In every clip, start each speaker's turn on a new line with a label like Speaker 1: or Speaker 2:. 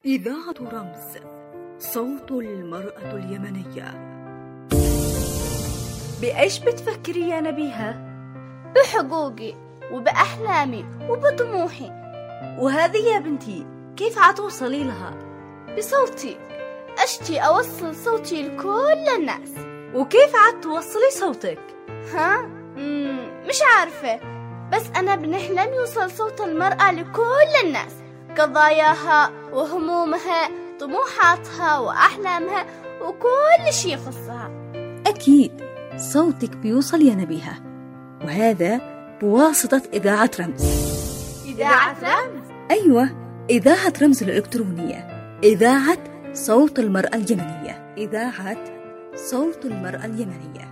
Speaker 1: إذاعة رمز، صوت المرأة اليمنية.
Speaker 2: بإيش بتفكري يا نبيهة؟
Speaker 3: بحقوقي وبأحلامي وبطموحي.
Speaker 2: وهذه يا بنتي كيف عتوصلي لها؟
Speaker 3: بصوتي، أشتي أوصل صوتي لكل الناس.
Speaker 2: وكيف عتوصلي صوتك؟
Speaker 3: مش عارفة، بس أنا بنحلم يوصل صوت المرأة لكل الناس، قضاياها وهمومها، طموحاتها وأحلامها وكل شي يخصها.
Speaker 1: أكيد صوتك بيوصل يا نبيهة، وهذا بواسطة إذاعة رمز.
Speaker 3: إذاعة رمز؟
Speaker 1: أيوة، إذاعة رمز الإلكترونية، إذاعة صوت المرأة اليمنية، إذاعة صوت المرأة اليمنية.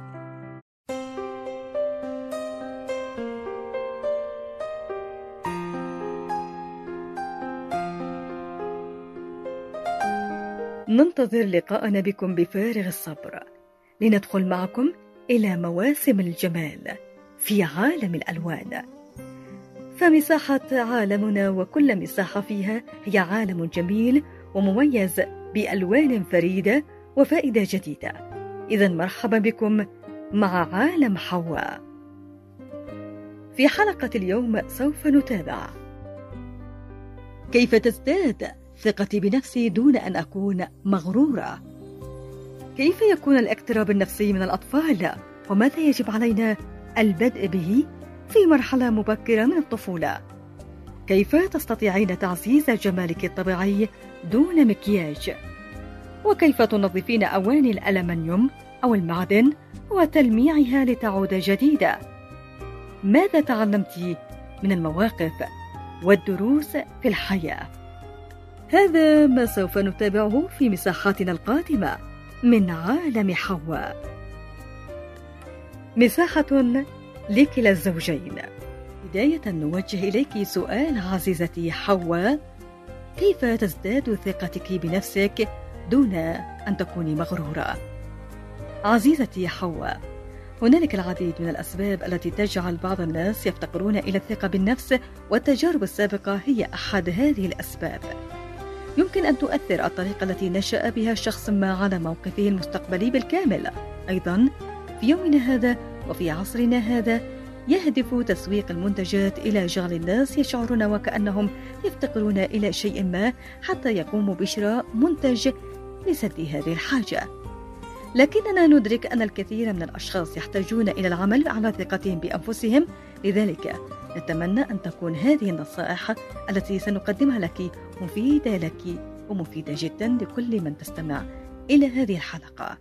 Speaker 1: ننتظر لقاءنا بكم بفارغ الصبر لندخل معكم إلى مواسم الجمال في عالم الألوان. فمساحة عالمنا وكل مساحة فيها هي عالم جميل ومميز بألوان فريدة وفائدة جديدة. إذن مرحبا بكم مع عالم حواء. في حلقة اليوم سوف نتابع كيف تزداد ثقتي بنفسي دون أن أكون مغرورة، كيف يكون الاقتراب النفسي من الأطفال وماذا يجب علينا البدء به في مرحلة مبكرة من الطفولة، كيف تستطيعين تعزيز جمالك الطبيعي دون مكياج، وكيف تنظفين أواني الألمنيوم أو المعدن وتلميعها لتعود جديدة. ماذا تعلمت من المواقف والدروس في الحياة؟ هذا ما سوف نتابعه في مساحاتنا القادمة من عالم حواء. مساحة لكلا الزوجين. بداية نوجه إليك سؤال عزيزتي حواء: كيف تزداد ثقتك بنفسك دون أن تكوني مغرورة؟ عزيزتي حواء، هنالك العديد من الأسباب التي تجعل بعض الناس يفتقرون إلى الثقة بالنفس، والتجارب السابقة هي أحد هذه الأسباب. يمكن أن تؤثر الطريقة التي نشأ بها شخص ما على موقفه المستقبلي بالكامل. أيضا في يومنا هذا وفي عصرنا هذا يهدف تسويق المنتجات إلى جعل الناس يشعرون وكأنهم يفتقرون إلى شيء ما حتى يقوموا بشراء منتج لسد هذه الحاجة. لكننا ندرك أن الكثير من الأشخاص يحتاجون إلى العمل على ثقتهم بأنفسهم، لذلك نتمنى أن تكون هذه النصائح التي سنقدمها لك مفيدة لك ومفيدة جدا لكل من تستمع إلى هذه الحلقة.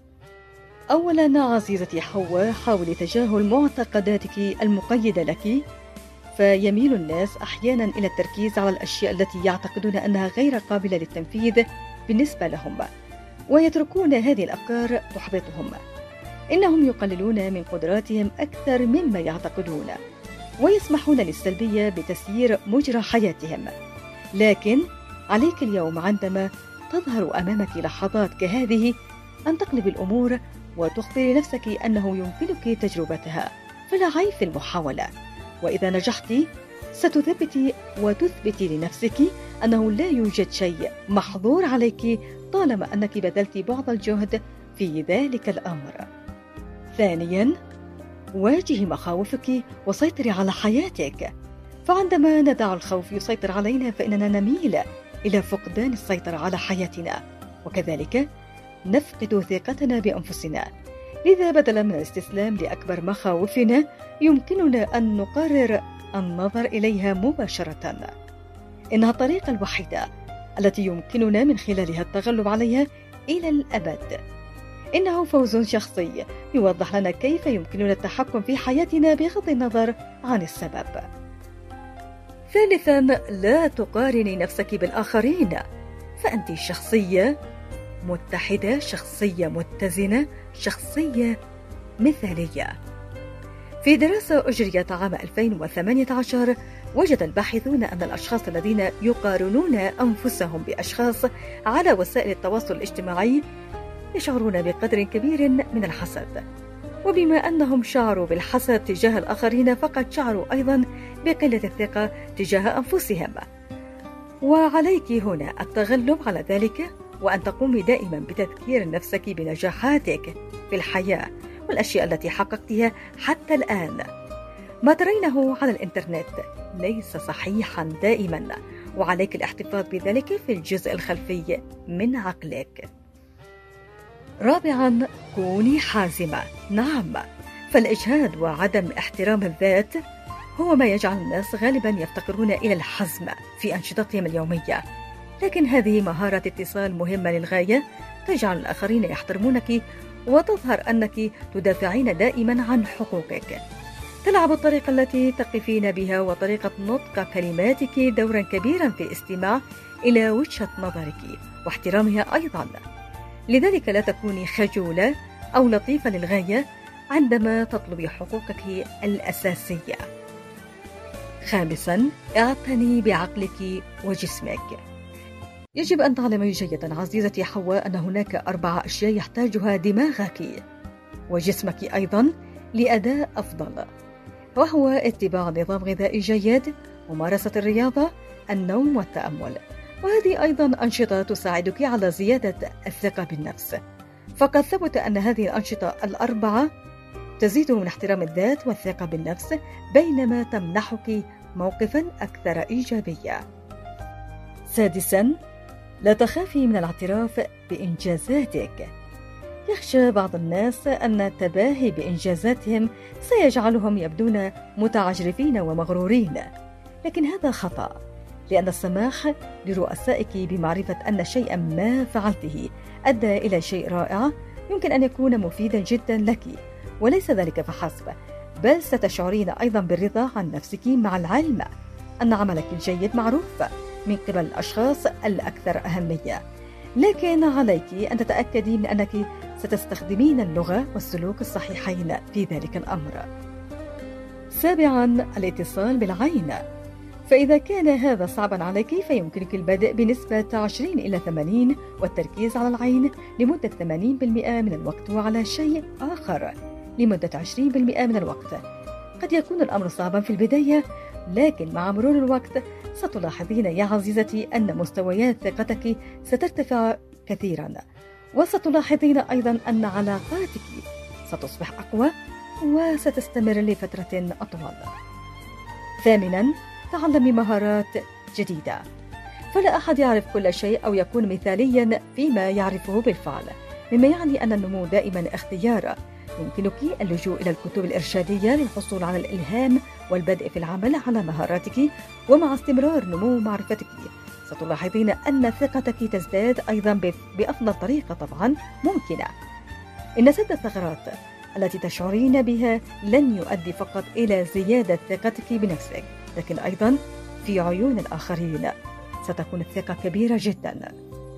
Speaker 1: أولا عزيزتي حواء، حاولي تجاهل معتقداتك المقيدة لك، فيميل الناس أحيانا إلى التركيز على الأشياء التي يعتقدون أنها غير قابلة للتنفيذ بالنسبة لهم، ويتركون هذه الأفكار تحبطهم. إنهم يقللون من قدراتهم أكثر مما يعتقدون، ويسمحون للسلبية بتسيير مجرى حياتهم. لكن عليك اليوم عندما تظهر أمامك لحظات كهذه أن تقلب الأمور وتخبري نفسك أنه يمكنك تجربتها، فلا عيب في المحاولة. وإذا نجحت ستثبتي وتثبتي لنفسك أنه لا يوجد شيء محظور عليك طالما أنك بذلت بعض الجهد في ذلك الأمر. ثانيا، واجهي مخاوفك وسيطري على حياتك، فعندما ندع الخوف يسيطر علينا فإننا نميل إلى فقدان السيطرة على حياتنا، وكذلك نفقد ثقتنا بأنفسنا. لذا بدلا من الاستسلام لأكبر مخاوفنا يمكننا أن نقرر النظر إليها مباشرة. إنها الطريقة الوحيدة التي يمكننا من خلالها التغلب عليها إلى الأبد. إنه فوز شخصي يوضح لنا كيف يمكننا التحكم في حياتنا بغض النظر عن السبب. ثالثا، لا تقارني نفسك بالآخرين، فأنت شخصية متحدة، شخصية متزنة، شخصية مثالية. في دراسة أجريت عام 2018 وجد الباحثون أن الأشخاص الذين يقارنون أنفسهم بأشخاص على وسائل التواصل الاجتماعي يشعرون بقدر كبير من الحسد، وبما أنهم شعروا بالحسد تجاه الآخرين فقد شعروا أيضا بقلة الثقة تجاه أنفسهم. وعليك هنا التغلب على ذلك، وأن تقومي دائما بتذكير نفسك بنجاحاتك في الحياة والأشياء التي حققتها حتى الآن. ما ترينه على الإنترنت ليس صحيحا دائما، وعليك الاحتفاظ بذلك في الجزء الخلفي من عقلك. رابعا، كوني حازمة. نعم، فالإجهاد وعدم احترام الذات هو ما يجعل الناس غالبا يفتقرون إلى الحزم في أنشطتهم اليومية، لكن هذه مهارة اتصال مهمة للغاية تجعل الآخرين يحترمونك، وتظهر أنك تدافعين دائما عن حقوقك. تلعب الطريقة التي تقفين بها وطريقة نطق كلماتك دورا كبيرا في الاستماع إلى وجهة نظرك واحترامها أيضا. لذلك لا تكوني خجولة أو لطيفة للغاية عندما تطلبي حقوقك الأساسية. خامسا، اعتني بعقلك وجسمك. يجب أن تعلمي جيدا عزيزتي حواء أن هناك 4 أشياء يحتاجها دماغك وجسمك أيضا لأداء أفضل، وهو اتباع نظام غذائي جيد، ممارسة الرياضة، النوم والتأمل. وهذه أيضا أنشطة تساعدك على زيادة الثقة بالنفس، فقد ثبت أن هذه الأنشطة ال4 تزيد من احترام الذات والثقة بالنفس، بينما تمنحك موقفا أكثر إيجابية. سادسا، لا تخافي من الاعتراف بإنجازاتك. يخشى بعض الناس أن التباهي بإنجازاتهم سيجعلهم يبدون متعجرفين ومغرورين، لكن هذا خطأ، لأن السماح لرؤسائك بمعرفة أن شيئا ما فعلته أدى إلى شيء رائع يمكن أن يكون مفيدا جدا لك، وليس ذلك فحسب، بل ستشعرين أيضا بالرضا عن نفسك مع العلم أن عملك الجيد معروف من قبل الأشخاص الأكثر أهمية. لكن عليك أن تتأكدي من أنك ستستخدمين اللغة والسلوك الصحيحين في ذلك الأمر. سابعا، الاتصال بالعين. فإذا كان هذا صعبا عليك فيمكنك البدء بنسبة 20 إلى 80 والتركيز على العين لمدة 80% من الوقت، وعلى شيء آخر لمدة 20% من الوقت. قد يكون الأمر صعبا في البداية، لكن مع مرور الوقت ستلاحظين يا عزيزتي أن مستويات ثقتك سترتفع كثيرا، وستلاحظين أيضا أن علاقاتك ستصبح أقوى وستستمر لفترة أطول. ثامنا، تعلمي مهارات جديدة. فلا أحد يعرف كل شيء أو يكون مثاليا فيما يعرفه بالفعل، مما يعني أن النمو دائما اختيار. يمكنك اللجوء إلى الكتب الإرشادية للحصول على الإلهام والبدء في العمل على مهاراتك، ومع استمرار نمو معرفتك ستلاحظين أن ثقتك تزداد أيضا بأفضل طريقة طبعا ممكنة. إن سد الثغرات التي تشعرين بها لن يؤدي فقط إلى زيادة ثقتك بنفسك، لكن أيضا في عيون الآخرين ستكون الثقة كبيرة جدا.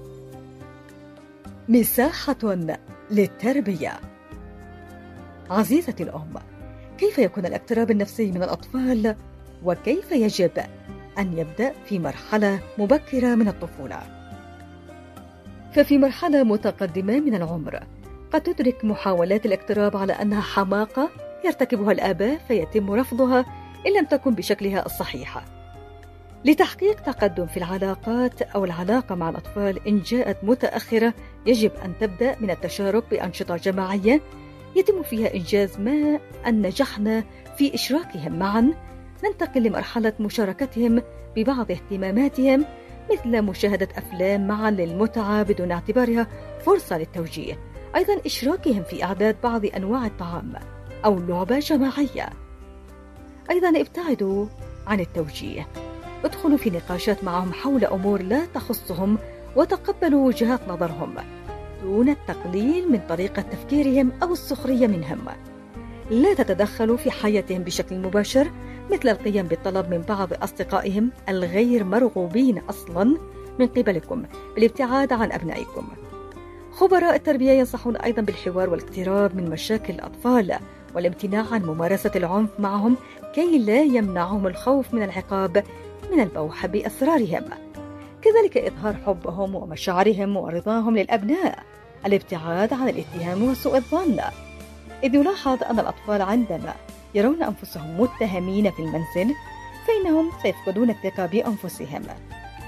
Speaker 1: مساحة للتربية. عزيزتي الأم، كيف يكون الاقتراب النفسي من الأطفال، وكيف يجب أن يبدأ في مرحلة مبكرة من الطفولة؟ ففي مرحلة متقدمة من العمر قد تدرك محاولات الاقتراب على أنها حماقة يرتكبها الآباء، فيتم رفضها إن لم تكن بشكلها الصحيح. لتحقيق تقدم في العلاقات أو العلاقة مع الأطفال إن جاءت متأخرة، يجب أن تبدأ من التشارك بأنشطة جماعية يتم فيها إنجاز ما. أن نجحنا في إشراكهم معا، ننتقل لمرحلة مشاركتهم ببعض اهتماماتهم، مثل مشاهدة أفلام معا للمتعة بدون اعتبارها فرصة للتوجيه. أيضا إشراكهم في إعداد بعض أنواع الطعام أو لعبة جماعية. أيضا ابتعدوا عن التوجيه، ادخلوا في نقاشات معهم حول أمور لا تخصهم، وتقبلوا وجهات نظرهم دون التقليل من طريقة تفكيرهم أو السخرية منهم. لا تتدخلوا في حياتهم بشكل مباشر، مثل القيام بالطلب من بعض أصدقائهم الغير مرغوبين أصلا من قبلكم بالابتعاد عن أبنائكم. خبراء التربية ينصحون أيضا بالحوار والاقتراب من مشاكل الأطفال والامتناع عن ممارسة العنف معهم كي لا يمنعهم الخوف من العقاب من البوح بأسرارهم. كذلك إظهار حبهم ومشاعرهم ورضاهم للأبناء، الابتعاد عن الاتهام وسوء الظن، إذ يلاحظ أن الأطفال عندما يرون أنفسهم متهمين في المنزل فإنهم سيفقدون الثقة بأنفسهم.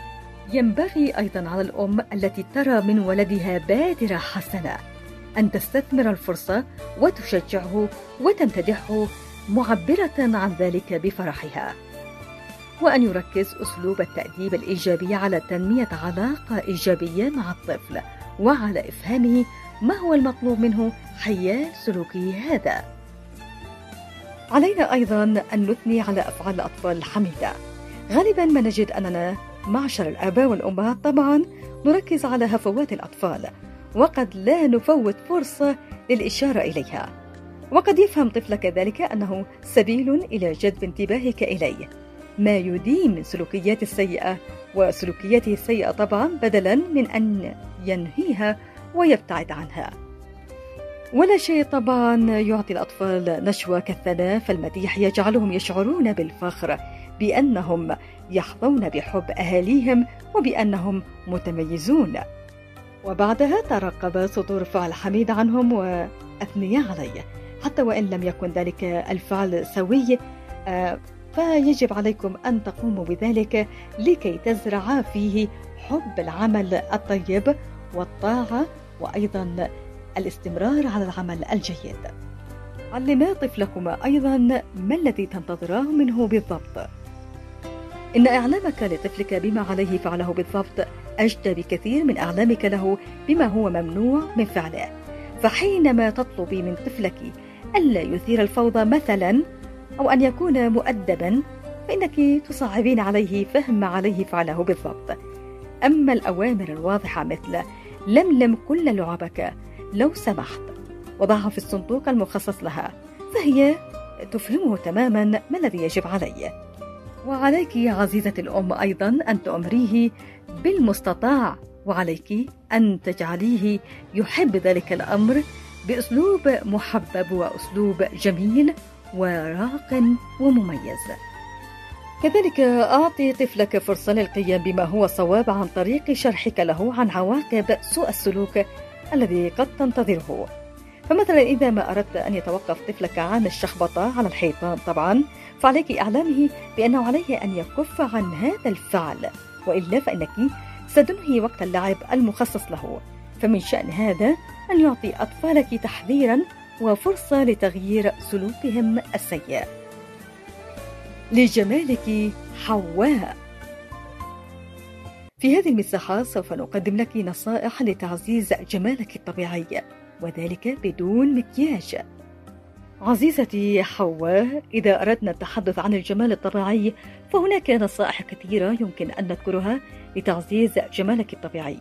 Speaker 1: ينبغي أيضا على الأم التي ترى من ولدها بادرة حسنة أن تستثمر الفرصة وتشجعه وتمتدحه معبرة عن ذلك بفرحها، وأن يركز أسلوب التأديب الإيجابي على تنمية علاقة إيجابية مع الطفل وعلى إفهامه ما هو المطلوب منه حيال سلوكه هذا. علينا أيضا أن نثني على أفعال الأطفال الحميدة. غالبا ما نجد أننا معشر الآباء والأمهات طبعا نركز على هفوات الأطفال، وقد لا نفوت فرصة للإشارة إليها، وقد يفهم طفلك ذلك أنه سبيل إلى جذب انتباهك إليه، ما يديم من سلوكيات السيئة وسلوكياته السيئة طبعا، بدلا من أن ينهيها ويبتعد عنها. ولا شيء طبعا يعطي الأطفال نشوة كالثناء، فالمديح يجعلهم يشعرون بالفخر بأنهم يحظون بحب أهاليهم وبأنهم متميزون، وبعدها ترقب صدور فعل حميد عنهم وأثني عليه، حتى وإن لم يكن ذلك الفعل سوي، فيجب عليكم أن تقوموا بذلك لكي تزرع فيه حب العمل الطيب والطاعة وأيضا الاستمرار على العمل الجيد. علما طفلكما أيضا ما الذي تنتظراه منه بالضبط. إن إعلامك لطفلك بما عليه فعله بالضبط أجدى بكثير من إعلامك له بما هو ممنوع من فعله. فحينما تطلبي من طفلك ألا يثير الفوضى مثلا أو أن يكون مؤدبا، فإنك تصعبين عليه فهم ما عليه فعله بالضبط. أما الأوامر الواضحة مثل لملم كل لعبك لو سمحت وضعها في الصندوق المخصص لها، فهي تفهمه تماما ما الذي يجب عليه. وعليك عزيزتي الأم أيضا أن تؤمريه بالمستطاع، وعليك أن تجعليه يحب ذلك الأمر بأسلوب محبب وأسلوب جميل وراق ومميز. كذلك أعطي طفلك فرصة للقيام بما هو صواب عن طريق شرحك له عن عواقب سوء السلوك الذي قد تنتظره. فمثلا إذا ما أردت أن يتوقف طفلك عن الشخبطة على الحيطان طبعا، فعليك إعلامه بأنه عليه أن يكف عن هذا الفعل، وإلا فإنك ستنهي وقت اللعب المخصص له. فمن شأن هذا أن يعطي أطفالك تحذيرا وفرصة لتغيير سلوكهم السيء. لجمالك حواء. في هذه المساحة سوف نقدم لك نصائح لتعزيز جمالك الطبيعي، وذلك بدون مكياج. عزيزتي حواء، إذا أردنا التحدث عن الجمال الطبيعي فهناك نصائح كثيرة يمكن أن نذكرها لتعزيز جمالك الطبيعي.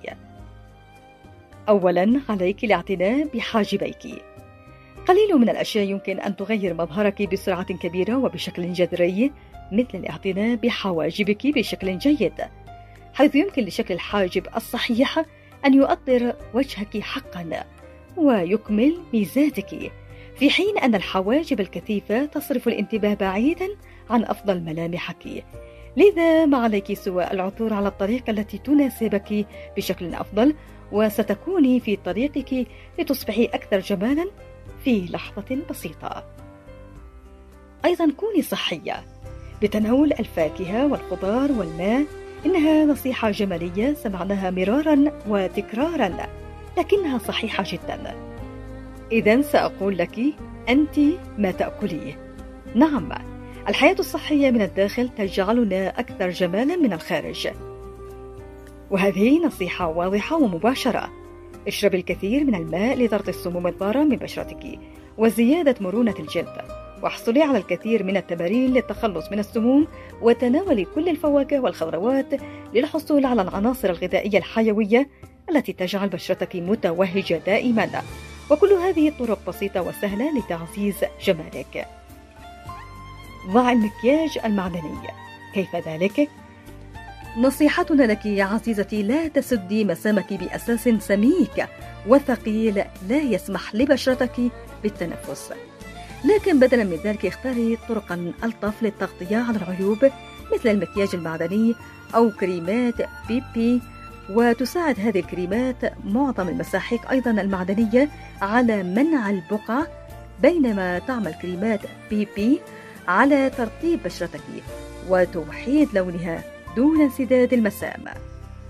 Speaker 1: أولا، عليك الاعتناء بحاجبيك. قليل من الأشياء يمكن أن تغير مظهرك بسرعة كبيرة وبشكل جذري، مثل الاعتناء بحواجبك بشكل جيد، حيث يمكن لشكل الحاجب الصحيح أن يؤطر وجهك حقا ويكمل ميزاتك، في حين أن الحواجب الكثيفة تصرف الانتباه بعيدا عن أفضل ملامحك. لذا ما عليك سوى العثور على الطريقة التي تناسبك بشكل أفضل، وستكوني في طريقك لتصبحي أكثر جمالا في لحظة بسيطة. أيضا كوني صحية بتناول الفاكهة والخضار والماء. إنها نصيحة جمالية سمعناها مرارا وتكرارا، لكنها صحيحة جدا. إذن سأقول لك أنت ما تأكليه. نعم، الحياة الصحية من الداخل تجعلنا أكثر جمالا من الخارج. وهذه نصيحة واضحة ومباشرة. اشرب الكثير من الماء لطرد السموم الضارة من بشرتك وزيادة مرونة الجلد، واحصلي على الكثير من التمارين للتخلص من السموم، وتناولي كل الفواكه والخضروات للحصول على العناصر الغذائية الحيوية التي تجعل بشرتك متوهجة دائما. وكل هذه طرق بسيطة وسهلة لتعزيز جمالك. ضع المكياج المعدني. كيف ذلك؟ نصيحتنا لك يا عزيزتي، لا تسدي مسامك بأساس سميك وثقيل لا يسمح لبشرتك بالتنفس، لكن بدلا من ذلك اختاري طرقا ألطف للتغطية على العيوب، مثل المكياج المعدني أو كريمات بيبي. وتساعد هذه الكريمات معظم المساحيق أيضا المعدنية على منع البقع، بينما تعمل كريمات بيبي على ترطيب بشرتك وتوحيد لونها دون انسداد المسام.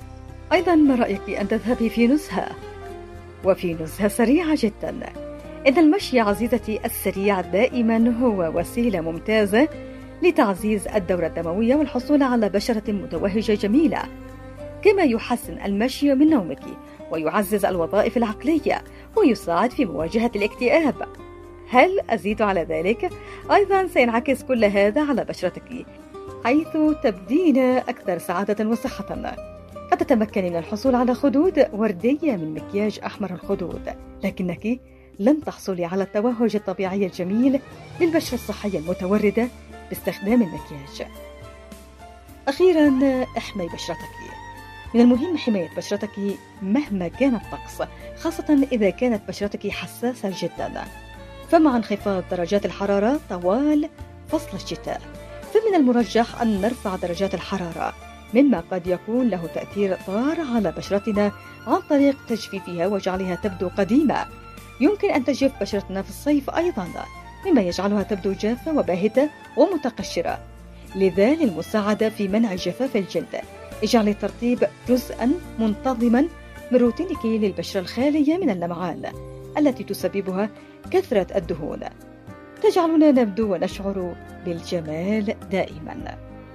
Speaker 1: أيضا ما رأيك أن تذهبي في نزهة؟ وفي نزهة سريعة جدا. إن المشي عزيزتي السريع دائما هو وسيلة ممتازة لتعزيز الدورة الدموية والحصول على بشرة متوهجة جميلة، كما يحسن المشي من نومك ويعزز الوظائف العقلية ويساعد في مواجهة الاكتئاب. هل أزيد على ذلك؟ أيضا سينعكس كل هذا على بشرتك، حيث تبدين أكثر سعادة وصحة. قد تتمكني من الحصول على خدود وردية من مكياج أحمر الخدود، لكنك لن تحصلي على التوهج الطبيعي الجميل للبشرة الصحية المتوردة باستخدام المكياج. أخيرا، احمي بشرتك. من المهم حماية بشرتك مهما كان الطقس، خاصة إذا كانت بشرتك حساسة جدا. فمع انخفاض درجات الحرارة طوال فصل الشتاء، فمن المرجح أن نرفع درجات الحرارة، مما قد يكون له تأثير ضار على بشرتنا عن طريق تجفيفها وجعلها تبدو قديمة. يمكن أن تجف بشرتنا في الصيف أيضا، مما يجعلها تبدو جافة وباهتة ومتقشرة. لذا للمساعدة في منع جفاف الجلد، اجعلي الترطيب جزءا منتظما من روتينك للبشرة الخالية من اللمعان التي تسببها كثرة الدهون، تجعلنا نبدو ونشعر بالجمال دائما.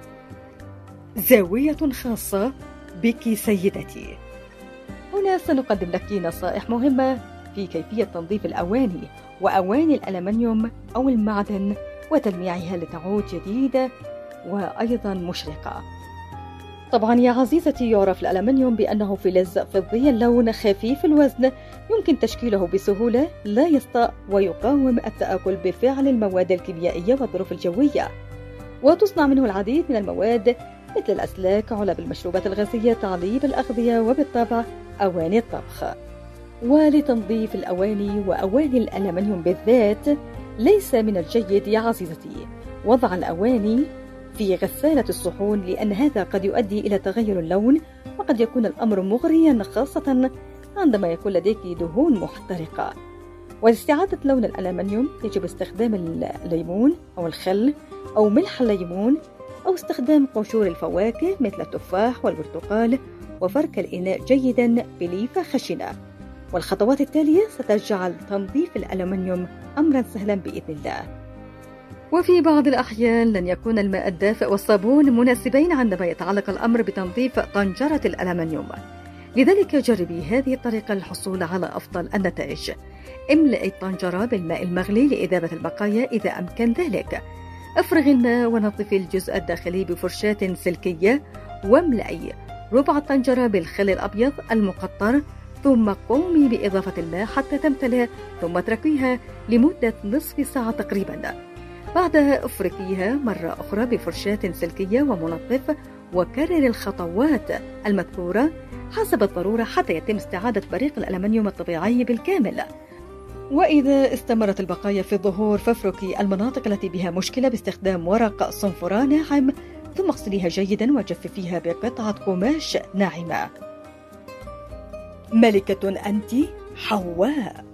Speaker 1: زاوية خاصة بك سيدتي. هنا سنقدم لك نصائح مهمة في كيفية تنظيف الأواني وأواني الألمنيوم أو المعدن وتلميعها لتعود جديدة وأيضا مشرقة. طبعا يا عزيزتي، يعرف الألمنيوم بأنه فلز فضي اللون خفيف الوزن، يمكن تشكيله بسهولة، لا يسطأ ويقاوم التآكل بفعل المواد الكيميائية والظروف الجوية، وتصنع منه العديد من المواد مثل الأسلاك، علب المشروبات الغازية، تعليب الأغذية، وبالطبع أواني الطبخ. ولتنظيف الأواني وأواني الألمنيوم بالذات، ليس من الجيد يا عزيزتي وضع الأواني في غسالة الصحون، لأن هذا قد يؤدي إلى تغير اللون، وقد يكون الأمر مغريا خاصة عندما يكون لديك دهون محترقة. ولاستعادة لون الألمنيوم يجب استخدام الليمون أو الخل أو ملح الليمون، أو استخدام قشور الفواكه مثل التفاح والبرتقال، وفرك الإناء جيدا بليفة خشنة. والخطوات التالية ستجعل تنظيف الألمنيوم أمرا سهلا بإذن الله. وفي بعض الأحيان لن يكون الماء الدافئ والصابون مناسبين عندما يتعلق الأمر بتنظيف طنجرة الألمنيوم، لذلك جربي هذه الطريقة للحصول على أفضل النتائج. املئي الطنجرة بالماء المغلي لإذابة البقايا إذا أمكن ذلك. افرغي الماء ونظفي الجزء الداخلي بفرشاة سلكية، واملئي ربع الطنجرة بالخل الأبيض المقطر، ثم قومي بإضافة الماء حتى تمتلئ، ثم اتركيها لمدة نصف ساعة تقريبا. بعدها افركيها مرة أخرى بفرشاة سلكية ومنظف، وكرر الخطوات المذكورة حسب الضرورة حتى يتم استعادة بريق الألمنيوم الطبيعي بالكامل. وإذا استمرت البقايا في الظهور، فافركي المناطق التي بها مشكلة باستخدام ورق صنفرة ناعم، ثم اغسليها جيدا وجففيها بقطعة قماش ناعمة. ملكة أنت حواء.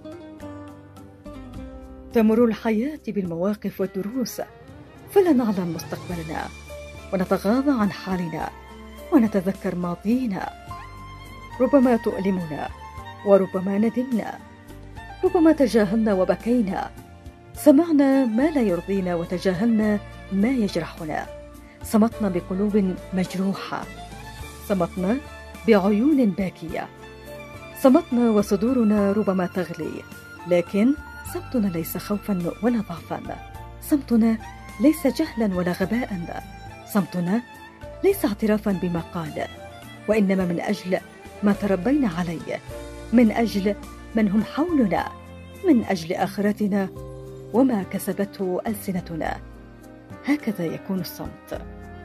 Speaker 1: تمر الحياة بالمواقف والدروس، فلا نعلم مستقبلنا، ونتغاضى عن حالنا، ونتذكر ماضينا. ربما تؤلمنا، وربما ندمنا، ربما تجاهلنا وبكينا، سمعنا ما لا يرضينا وتجاهلنا ما يجرحنا، صمتنا بقلوب مجروحة، صمتنا بعيون باكية، صمتنا وصدورنا ربما تغلي، لكن صمتنا ليس خوفا ولا ضعفا، صمتنا ليس جهلا ولا غباء، صمتنا ليس اعترافا بما قال، وإنما من أجل ما تربينا عليه، من أجل من هم حولنا، من أجل آخرتنا وما كسبته ألسنتنا. هكذا يكون الصمت.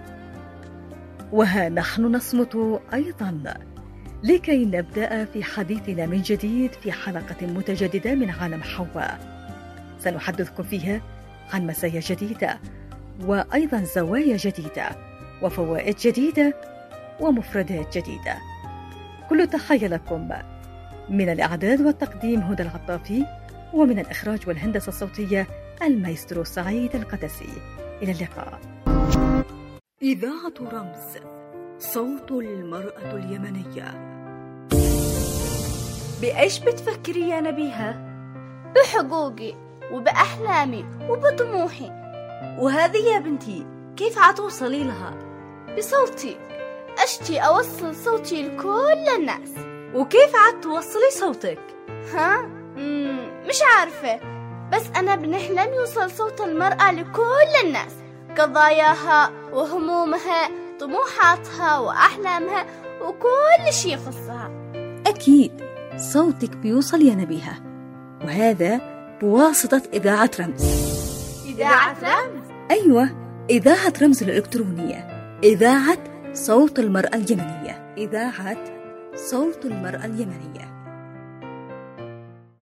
Speaker 1: وها نحن نصمت أيضا لكي نبدأ في حديثنا من جديد في حلقة متجددة من عالم حواء، سنحدثكم فيها عن مزايا جديدة، وأيضا زوايا جديدة، وفوائد جديدة، ومفردات جديدة. كل تحية لكم. من الإعداد والتقديم هدى العطافي، ومن الإخراج والهندسة الصوتية المايسترو سعيد القدسي. إلى اللقاء. إذاعة رمز، صوت المرأة اليمنية.
Speaker 2: بإيش بتفكري يا نبيهة؟
Speaker 3: بحقوقي وبأحلامي وبطموحي.
Speaker 2: وهذه يا بنتي كيف عتوصلي لها؟
Speaker 3: بصوتي، أشتي أوصل صوتي لكل الناس.
Speaker 2: وكيف عتوصلي صوتك؟
Speaker 3: مش عارفة، بس أنا بنحلم يوصل صوت المرأة لكل الناس، قضاياها وهمومها، طموحاتها وأحلامها وكل شي يخصها.
Speaker 1: أكيد صوتك بيوصل يا نبيهة، وهذا بواسطة إذاعة رمز.
Speaker 3: إذاعة رمز؟
Speaker 1: أيوة، إذاعة رمز الإلكترونية، إذاعة صوت المرأة اليمنية، إذاعة صوت المرأة اليمنية.